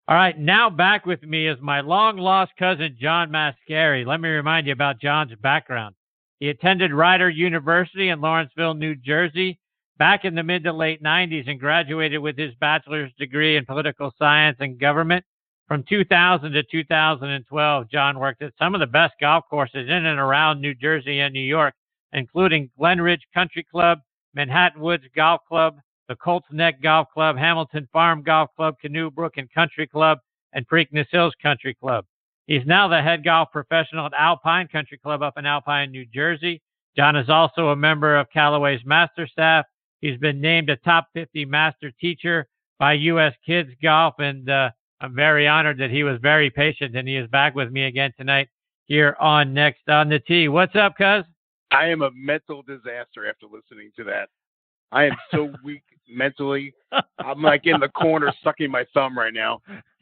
All right, now back with me is my long-lost cousin, John Mascari. Let me remind you about John's background. He attended Rider University in Lawrenceville, New Jersey, back in the mid to late 90s and graduated with his bachelor's degree in political science and government. From 2000 to 2012, John worked at some of the best golf courses in and around New Jersey and New York, including Glen Ridge Country Club, Manhattan Woods Golf Club, the Colts Neck Golf Club, Hamilton Farm Golf Club, Canoe Brook and Country Club, and Preakness Hills Country Club. He's now the head golf professional at Alpine Country Club up in Alpine, New Jersey. John is also a member of Callaway's master staff. He's been named a top 50 master teacher by U.S. Kids Golf, and I'm very honored that he was very patient, and he is back with me again tonight here on Next on the Tee. What's up, cuz? I am a mental disaster after listening to that. I am so weak mentally. I'm like in the corner sucking my thumb right now.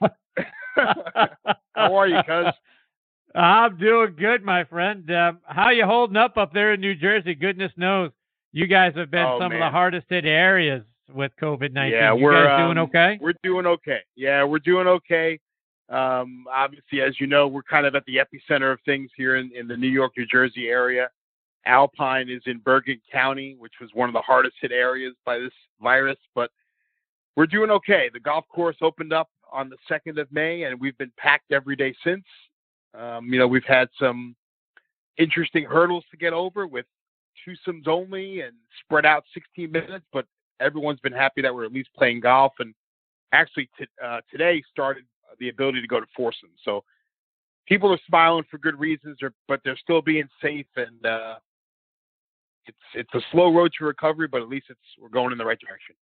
How are you, cuz? I'm doing good, my friend. How you holding up there in New Jersey? Goodness knows you guys have been some of the hardest hit areas with COVID-19. Yeah, you guys doing okay? We're doing okay. Yeah, we're doing okay. Obviously, as you know, we're kind of at the epicenter of things here in the New York, New Jersey area. Alpine is in Bergen County, which was one of the hardest hit areas by this virus, but we're doing okay. The golf course opened up on the 2nd of May, and we've been packed every day since. We've had some interesting hurdles to get over with twosomes only and spread out 16 minutes, but everyone's been happy that we're at least playing golf. And actually today started the ability to go to foursomes. So people are smiling for good reasons, but they're still being safe. And it's a slow road to recovery, but at least we're going in the right direction.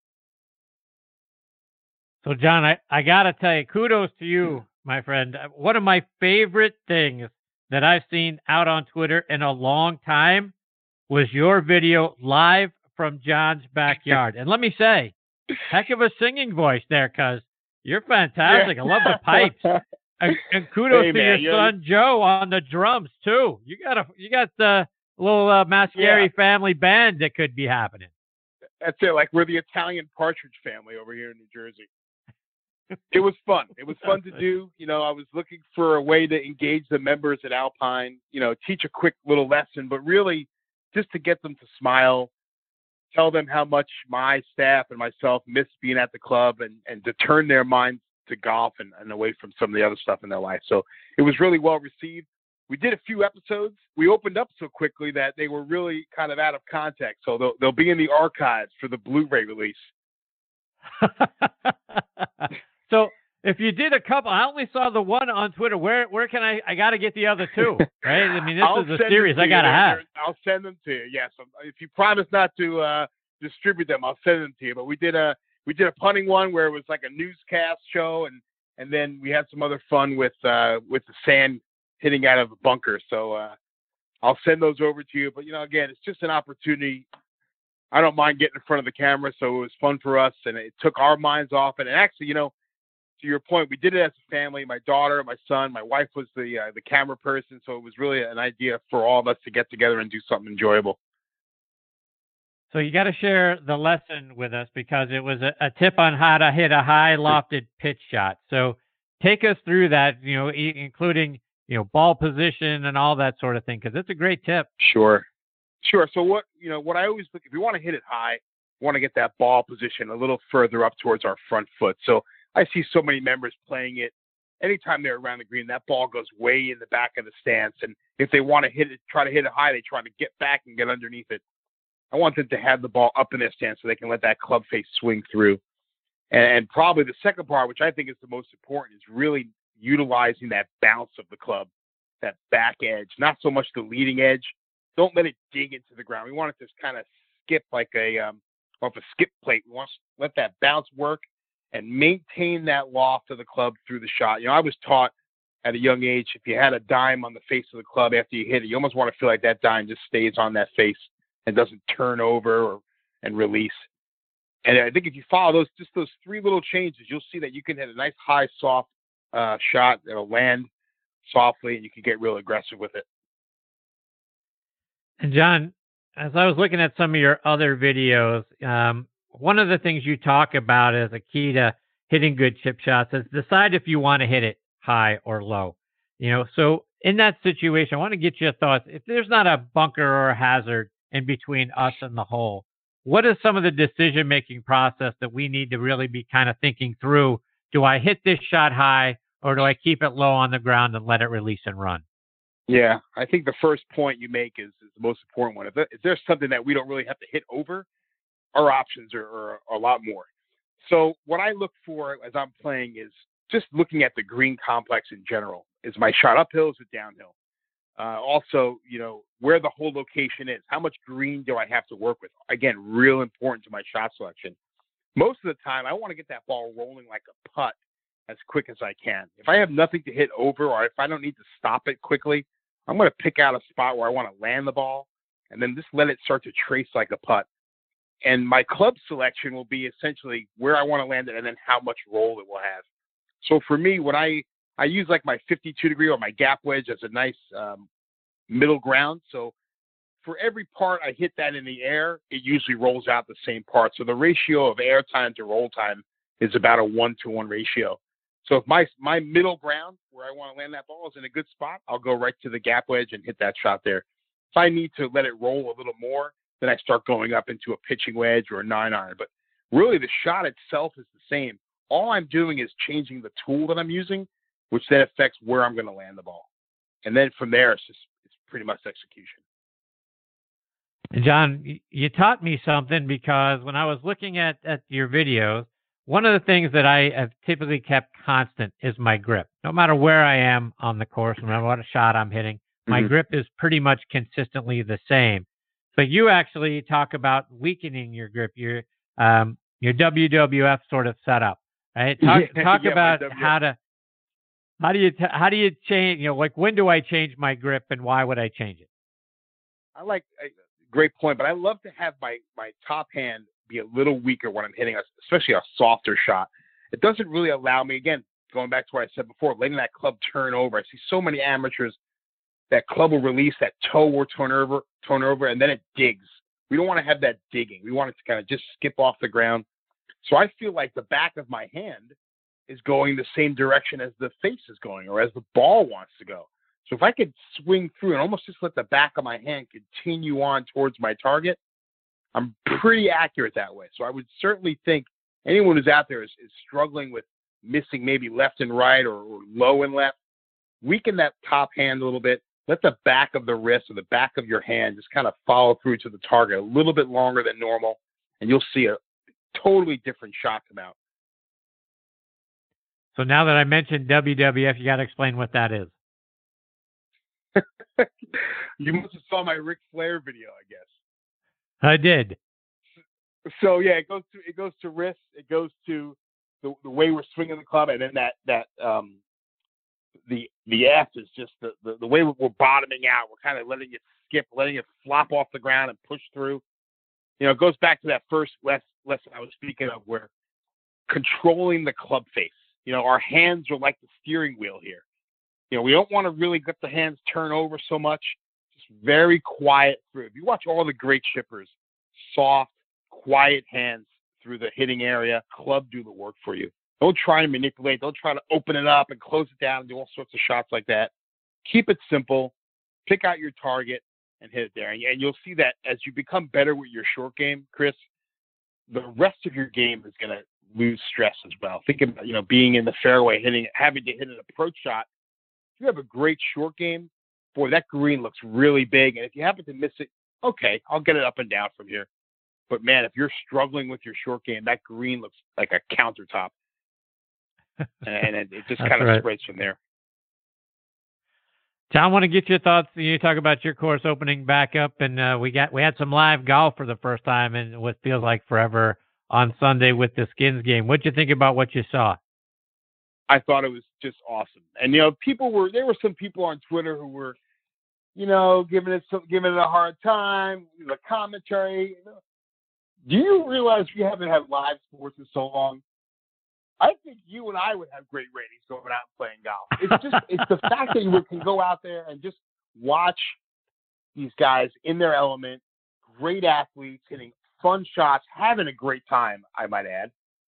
So, John, I got to tell you, kudos to you, my friend. One of my favorite things that I've seen out on Twitter in a long time was your video live from John's backyard. And let me say, heck of a singing voice there, cuz you're fantastic. Yeah. I love the pipes. And kudos to your son Joe on the drums too. You got the little Mascari family band that could be happening. That's it. Like we're the Italian Partridge Family over here in New Jersey. It was fun. It was fun to do. I was looking for a way to engage the members at Alpine. Teach a quick little lesson, but really just to get them to smile, tell them how much my staff and myself miss being at the club, and to turn their minds to golf and away from some of the other stuff in their life. So it was really well received. We did a few episodes. We opened up so quickly that they were really kind of out of context. So they'll be in the archives for the Blu-ray release. So if you did a couple, I only saw the one on Twitter. Where can I got to get the other two, right? I mean, this is a series I got to have. I'll send them to you. Yes. If you promise not to distribute them, I'll send them to you. But we did a punting one where it was like a newscast show, and then we had some other fun with the sand hitting out of a bunker. So I'll send those over to you. But again, it's just an opportunity. I don't mind getting in front of the camera, so it was fun for us, and it took our minds off. And actually, to your point, we did it as a family. My daughter, my son, my wife was the camera person, so it was really an idea for all of us to get together and do something enjoyable. So you got to share the lesson with us because it was a tip on how to hit a high lofted pitch shot. So take us through that, including ball position and all that sort of thing, because it's a great tip. Sure. So what I always look, if you want to hit it high, you want to get that ball position a little further up towards our front foot. So I see so many members playing it. Anytime they're around the green, that ball goes way in the back of the stance. And if they want to try to hit it high, they try to get back and get underneath it. I want them to have the ball up in their stance so they can let that club face swing through. And probably the second part, which I think is the most important, is really utilizing that bounce of the club, that back edge, not so much the leading edge. Don't let it dig into the ground. We want it to kind of skip like off a skip plate. We want to let that bounce work and maintain that loft of the club through the shot. I was taught at a young age, if you had a dime on the face of the club after you hit it, you almost want to feel like that dime just stays on that face and doesn't turn over and release. And I think if you follow those three little changes, you'll see that you can hit a nice high, soft shot that'll land softly, and you can get real aggressive with it. And John, as I was looking at some of your other videos, one of the things you talk about as a key to hitting good chip shots is decide if you want to hit it high or low. So in that situation, I want to get your thoughts. If there's not a bunker or a hazard in between us and the hole, what is some of the decision-making process that we need to really be kind of thinking through? Do I hit this shot high or do I keep it low on the ground and let it release and run? Yeah, I think the first point you make is the most important one. If there's something that we don't really have to hit over, our options are a lot more. So what I look for as I'm playing is just looking at the green complex in general. Is my shot uphill? Is it downhill? Also, where the whole location is. How much green do I have to work with? Again, real important to my shot selection. Most of the time, I want to get that ball rolling like a putt as quick as I can. If I have nothing to hit over or if I don't need to stop it quickly, I'm going to pick out a spot where I want to land the ball and then just let it start to trace like a putt. And my club selection will be essentially where I want to land it and then how much roll it will have. So for me, when I use like my 52-degree or my gap wedge as a nice middle ground. So for every part I hit that in the air, it usually rolls out the same part. So the ratio of air time to roll time is about a 1-to-1 ratio. So if my middle ground where I want to land that ball is in a good spot, I'll go right to the gap wedge and hit that shot there. If I need to let it roll a little more, then I start going up into a pitching wedge or a 9-iron. But really the shot itself is the same. All I'm doing is changing the tool that I'm using, which then affects where I'm going to land the ball. And then from there, it's pretty much execution. John, you taught me something because when I was looking at your videos, one of the things that I have typically kept constant is my grip. No matter where I am on the course, no matter what shot I'm hitting, my grip is pretty much consistently the same. But you actually talk about weakening your grip, your WWF sort of setup, right? Talk about how do you change? Like when do I change my grip and why would I change it? Great point, but I love to have my top hand be a little weaker when I'm hitting, especially a softer shot. It doesn't really allow me, again, going back to what I said before, letting that club turn over. I see so many amateurs that club will release, that toe will turn over, and then it digs. We don't want to have that digging. We want it to kind of just skip off the ground. So I feel like the back of my hand is going the same direction as the face is going or as the ball wants to go. So if I could swing through and almost just let the back of my hand continue on towards my target, I'm pretty accurate that way. So I would certainly think anyone who's out there is struggling with missing maybe left and right or low and left, weaken that top hand a little bit. Let the back of the wrist or the back of your hand just kind of follow through to the target a little bit longer than normal, and you'll see a totally different shot come out. So now that I mentioned WWF, you got to explain what that is. You must have saw my Ric Flair video, I guess. I did. So yeah, it goes to wrist. It goes to the way we're swinging the club, and then that the F is just the way we're bottoming out. We're kind of letting it skip, letting it flop off the ground and push through. It goes back to that first lesson I was speaking of, where controlling the club face. Our hands are like the steering wheel here. We don't want to really let the hands turn over so much. Just very quiet through. If you watch all the great shippers, soft, quiet hands through the hitting area, club do the work for you. Don't try and manipulate. Don't try to open it up and close it down and do all sorts of shots like that. Keep it simple. Pick out your target and hit it there. And you'll see that as you become better with your short game, Chris, the rest of your game is going to lose stress as well. Think about, being in the fairway, having to hit an approach shot. If you have a great short game, boy, that green looks really big. And if you happen to miss it, okay, I'll get it up and down from here. But man, if you're struggling with your short game, that green looks like a countertop. And it just kind of spreads from there. John, I want to get your thoughts. You talk about your course opening back up, and we had some live golf for the first time in what feels like forever on Sunday with the Skins game. What'd you think about what you saw? I thought it was just awesome. And there were some people on Twitter who were, giving it a hard time. The commentary. Do you realize we haven't had live sports in so long? I think you and I would have great ratings going out and playing golf. It's the fact that you can go out there and just watch these guys in their element, great athletes, hitting fun shots, having a great time, I might add.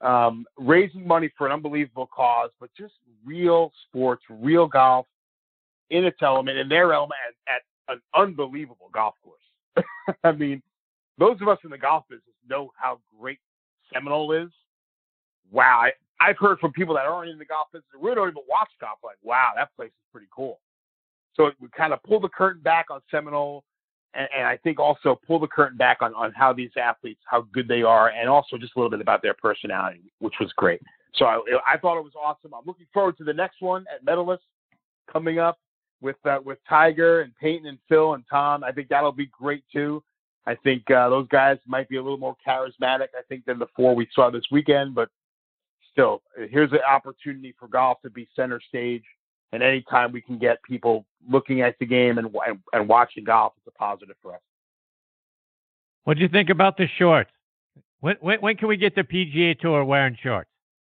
raising money for an unbelievable cause, but just real sports, real golf in its element, in their element at an unbelievable golf course. I mean, those of us in the golf business know how great Seminole is. Wow. I've heard from people that aren't in the golf business, we don't even watch golf, like, wow, that place is pretty cool. So we kind of pull the curtain back on Seminole, and I think also pull the curtain back on how these athletes, how good they are, and also just a little bit about their personality, which was great. So I thought it was awesome. I'm looking forward to the next one at Medalist coming up with Tiger and Peyton and Phil and Tom. I think that'll be great too. I think those guys might be a little more charismatic, I think, than the 4 we saw this weekend. But still, here's an opportunity for golf to be center stage. And anytime we can get people looking at the game and watching golf, it's a positive for us. What do you think about the shorts? When can we get the PGA Tour wearing shorts?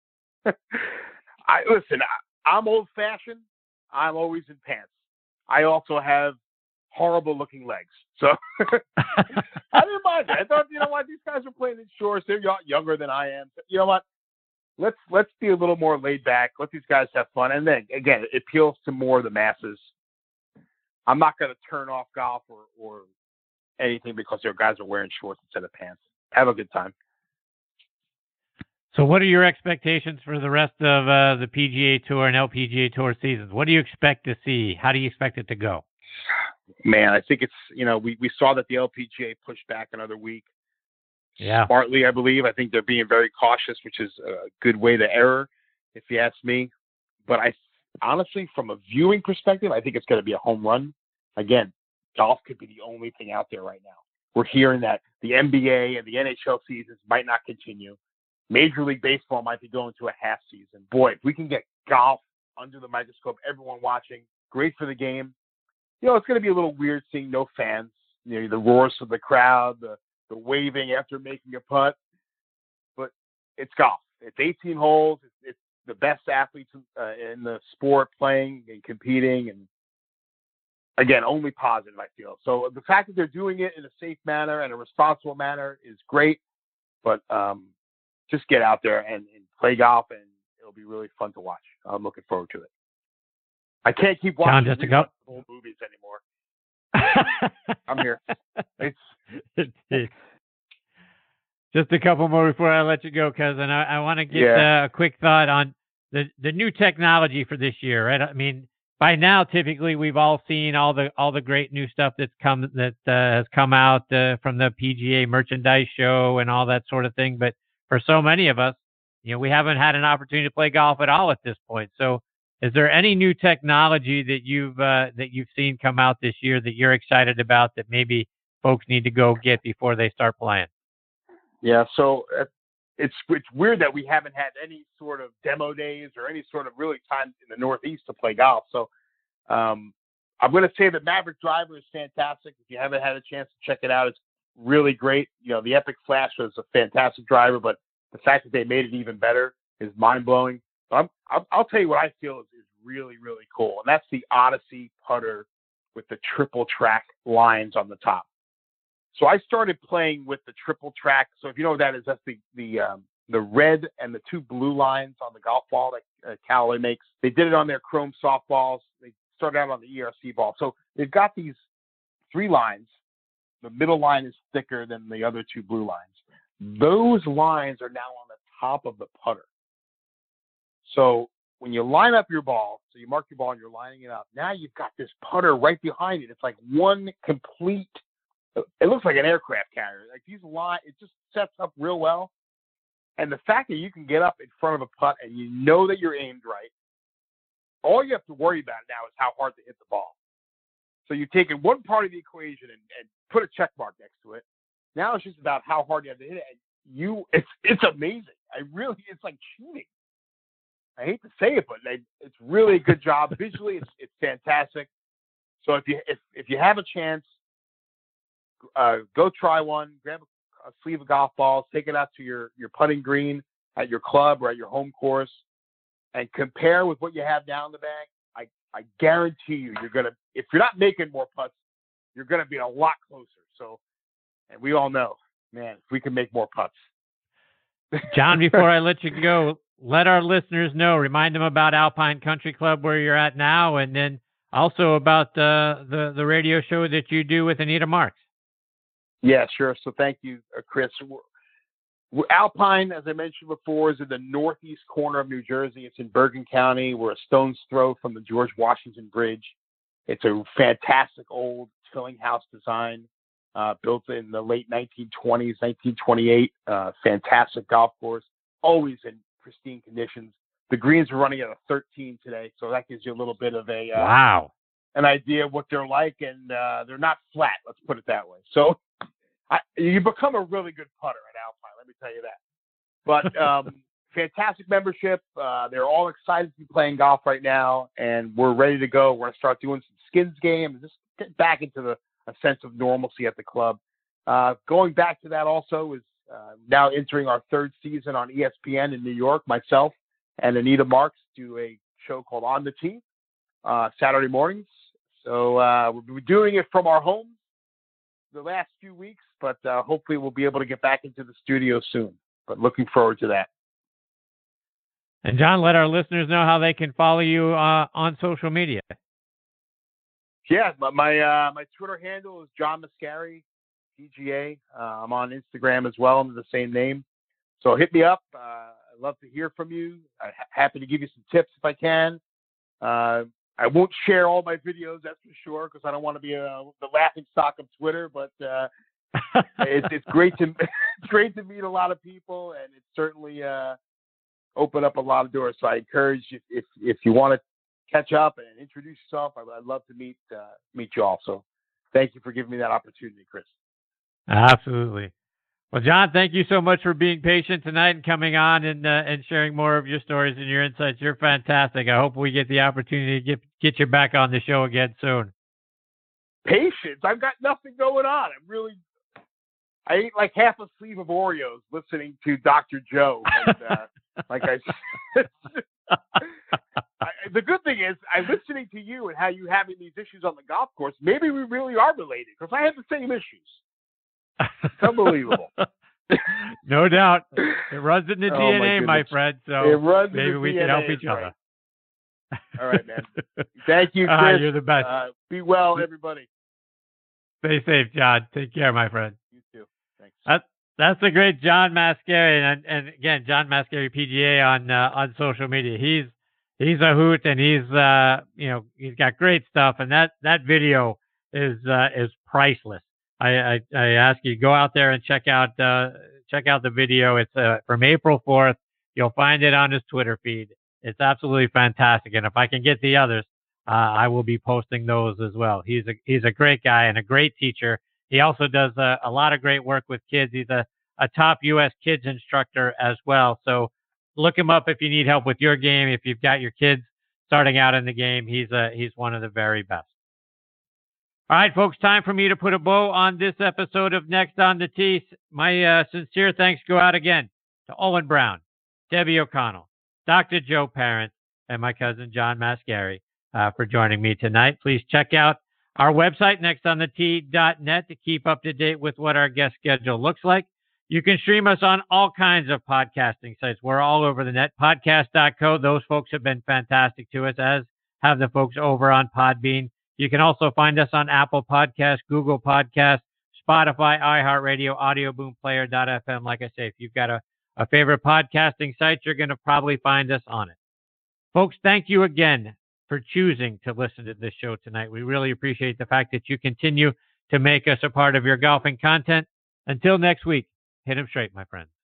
I'm old-fashioned. I'm always in pants. I also have horrible-looking legs. So I didn't mind it. I thought, you know what, these guys are playing in shorts. They're younger than I am. You know what? Let's be a little more laid back. Let these guys have fun. And then, again, it appeals to more of the masses. I'm not going to turn off golf or anything because their guys are wearing shorts instead of pants. Have a good time. So what are your expectations for the rest of the PGA Tour and LPGA Tour seasons? What do you expect to see? How do you expect it to go? Man, I think it's, we saw that the LPGA pushed back another week. Yeah. Smartly, I believe. I think they're being very cautious, which is a good way to err, if you ask me. But honestly, from a viewing perspective, I think it's going to be a home run. Again, golf could be the only thing out there right now. We're hearing that the NBA and the NHL seasons might not continue. Major League Baseball might be going to a half season. Boy, if we can get golf under the microscope, everyone watching, great for the game. It's going to be a little weird seeing no fans. The roars of the crowd, the waving after making a putt. But it's golf. It's 18 holes. It's the best athletes in the sport playing and competing. And, again, only positive, I feel. So the fact that they're doing it in a safe manner and a responsible manner is great. But just get out there and play golf, and it'll be really fun to watch. I'm looking forward to it. I can't keep watching old movies anymore. I'm here. Just a couple more before I let you go, cousin. I want to get a quick thought on the new technology for this year, right? I mean, by now, typically we've all seen all the great new stuff has come out from the PGA merchandise show and all that sort of thing. But for so many of us, we haven't had an opportunity to play golf at all at this point. So, is there any new technology that you've seen come out this year that you're excited about that maybe folks need to go get before they start playing? Yeah, so it's weird that we haven't had any sort of demo days or any sort of really time in the Northeast to play golf. So I'm going to say the Maverick driver is fantastic. If you haven't had a chance to check it out, it's really great. The Epic Flash was a fantastic driver, but the fact that they made it even better is mind-blowing. So I'll tell you what I feel is really, really cool, and that's the Odyssey putter with the triple track lines on the top. So I started playing with the triple track. So if you know what that is, that's the red and the two blue lines on the golf ball that Callaway makes. They did it on their chrome softballs. They started out on the ERC ball. So they've got these 3 lines. The middle line is thicker than the other 2 blue lines. Those lines are now on the top of the putter. So when you line up your ball, so you mark your ball and you're lining it up, now you've got this putter right behind it. It's like one complete, it looks like an aircraft carrier. Like these lines, it just sets up real well. And the fact that you can get up in front of a putt and you know that you're aimed right, all you have to worry about now is how hard to hit the ball. So you've taken one part of the equation and put a check mark next to it. Now it's just about how hard you have to hit it. It's amazing. It's like cheating. I hate to say it, but it's really a good job. Visually, it's fantastic. So if you have a chance, go try one. Grab a sleeve of golf balls, take it out to your putting green at your club or at your home course, and compare with what you have now in the bag. I guarantee you, if you're not making more putts, you're gonna be a lot closer. So, and we all know, man, if we can make more putts. John, before I let you go, let our listeners know, remind them about Alpine Country Club where you're at now, and then also about the radio show that you do with Anita Marks. Yeah, sure. So thank you, Chris. Alpine, as I mentioned before, is in the northeast corner of New Jersey. It's in Bergen County. We're a stone's throw from the George Washington Bridge. It's a fantastic old chilling house design, built in the late 1920s, 1928. Fantastic golf course, always in pristine conditions. The greens are running at a 13 today, so that gives you a little bit of a wow, an idea of what they're like, and they're not flat. Let's put it that way. So you become a really good putter at Alpine. Let me tell you that. But fantastic membership. They're all excited to be playing golf right now, and we're ready to go. We're going to start doing some skins games, just get back into a sense of normalcy at the club. Going back to that also is now entering our third season on ESPN in New York. Myself and Anita Marks do a show called On the Tee Saturday mornings. So we're doing it from our homes the last few weeks, but hopefully we'll be able to get back into the studio soon. But looking forward to that. And John, let our listeners know how they can follow you on social media. Yeah, my Twitter handle is John Mascari, PGA. I'm on Instagram as well under the same name. So hit me up. I'd love to hear from you. I'm happy to give you some tips if I can. I won't share all my videos, that's for sure, because I don't want to be the laughing stock of Twitter. But it's great to meet a lot of people, and it's certainly opened up a lot of doors. So I encourage you, if you want to catch up and introduce yourself, I'd love to meet you all. So thank you for giving me that opportunity, Chris. Absolutely. Well, John, thank you so much for being patient tonight and coming on and sharing more of your stories and your insights. You're fantastic. I hope we get the opportunity to get you back on the show again soon. Patience? I've got nothing going on. I ate like half a sleeve of Oreos listening to Dr. Joe. And, like I said, the good thing is, I'm listening to you and how you having these issues on the golf course. Maybe we really are related, because I have the same issues. It's unbelievable. No doubt. It runs in the DNA, my friend. So maybe we can help each other. All right, man. Thank you, Chris. You're the best. Be well, everybody. Stay safe, John. Take care, my friend. You too. Thanks. That's the great John Mascari, and again, John Mascari PGA on social media. He's a hoot, and he's got great stuff, and that video is priceless. I ask you to go out there and check out the video. It's from April 4th. You'll find it on his Twitter feed. It's absolutely fantastic, and if I can get the others, I will be posting those as well. He's a great guy and a great teacher. He also does a lot of great work with kids. He's a top U.S. kids instructor as well. So look him up if you need help with your game. If you've got your kids starting out in the game, he's one of the very best. All right, folks, time for me to put a bow on this episode of Next on the Tee. My sincere thanks go out again to Owen Brown, Debbie O'Connell, Dr. Joe Parent, and my cousin John Mascari for joining me tonight. Please check out our website, nextonthetee.net, to keep up to date with what our guest schedule looks like. You can stream us on all kinds of podcasting sites. We're all over the net. Podcast.co. Those folks have been fantastic to us, as have the folks over on Podbean. You can also find us on Apple Podcasts, Google Podcasts, Spotify, iHeartRadio, Audio Boom, Player.fm. Like I say, if you've got a favorite podcasting site, you're going to probably find us on it. Folks, thank you again for choosing to listen to this show tonight. We really appreciate the fact that you continue to make us a part of your golfing content. Until next week, hit 'em straight, my friends.